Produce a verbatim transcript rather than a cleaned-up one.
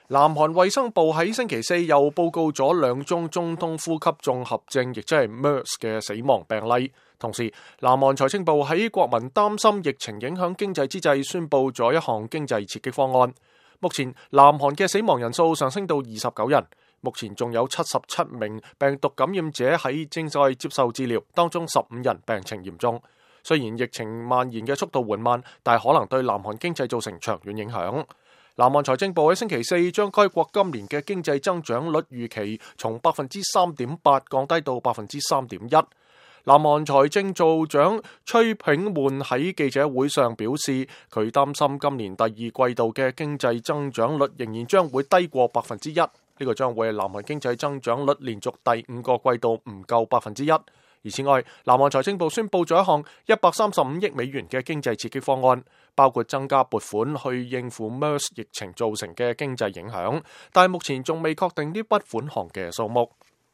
南韓衛生部喺星期四又報告咗兩宗中東呼吸綜合症，亦即係 MERS 嘅死亡病例。同時，南韓財政部喺國民擔心疫情影響經濟之際，宣布咗一項經濟刺激方案。目前，南韓嘅死亡人數上升到二十九人，目前仲有七十七名病毒感染者喺正在接受治療，當中十五人病情嚴重。雖然疫情蔓延嘅速度緩慢，但可能對南韓經濟造成長遠影響。南韓財政部喺星期四將該國今年嘅經濟增長率預期從百分之三點八降低到百分之三點一。南韓財政部長崔炳煥喺記者會上表示，佢擔心今年第二季度嘅經濟增長率仍然將會低過百分之一。呢個將會係南韓經濟增長率連續第五個季度唔夠百分之一。而此外，南韓財政部宣布咗一項一百三十五億美元嘅經濟刺激方案，包括增加撥款去應付 MERS 疫情造成嘅經濟影響，但係目前仲未確定呢筆款項嘅數目。